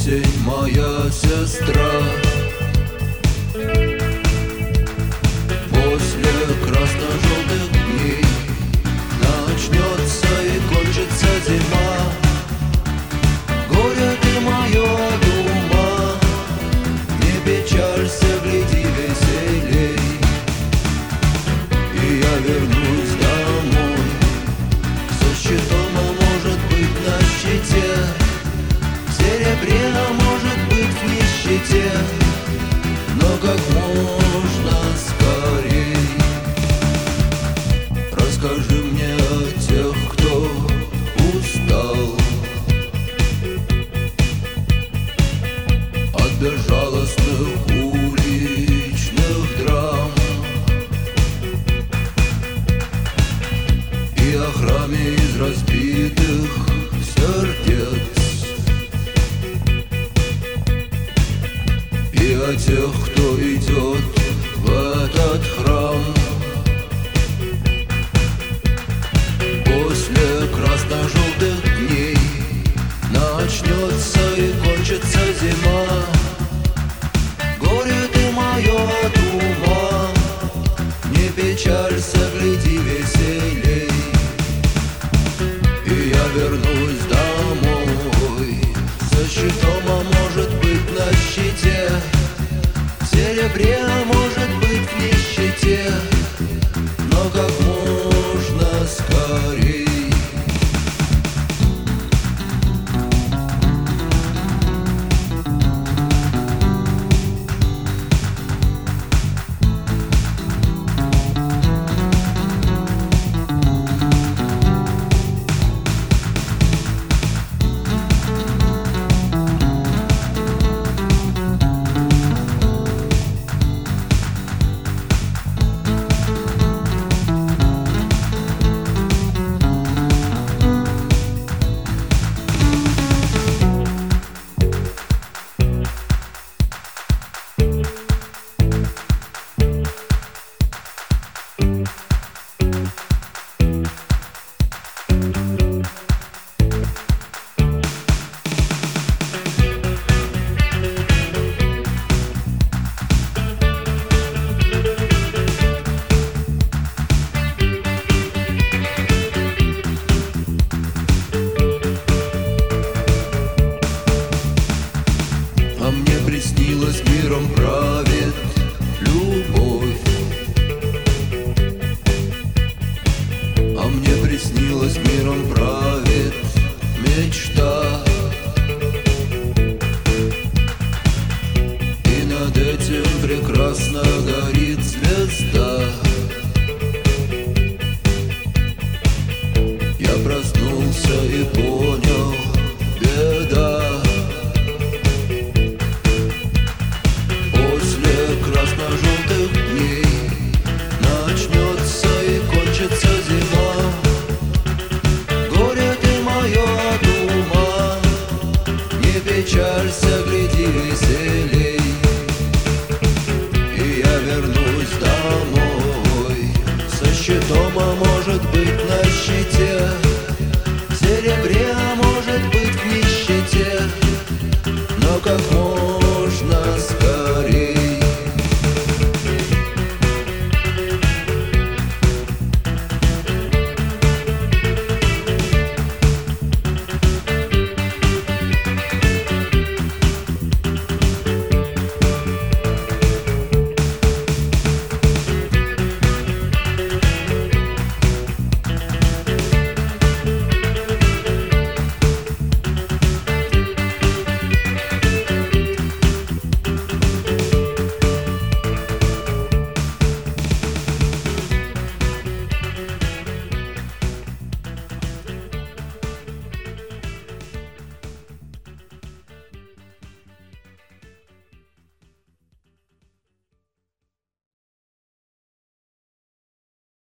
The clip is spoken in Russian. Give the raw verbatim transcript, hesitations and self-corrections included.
Осень моя сестра. После красно-желтых дней начнется и кончится зима. Горе ты мое от ума, не печалься, гляди веселей. И я вернусь домой со щитом, а может быть на щите, в серебре, а может быть в нищете, но как можно скорей. Расскажи мне о тех, кто устал от безжалостных уличных драм и о храме из разбитых сердец, и о тех, кто идет в этот храм. После красно-желтых дней начнется и кончится зима. Горе ты мое от ума, не печалься, гляди веселей. И я вернусь домой со щитом, а может быть на щите, в серебре, а может быть в нищете, но как можно скорей. А мне приснилось, миром правит любовь. А мне приснилось, миром правит мечта. И над этим прекрасно горит звезда. Я проснулся и понял, беда. Красно-желтых дней начнется и кончится зима. Горе ты мое от ума, не печалься, гляди веселей. И я вернусь домой со щитом, а может быть на щите, в серебре, а может быть в нищете, но как можно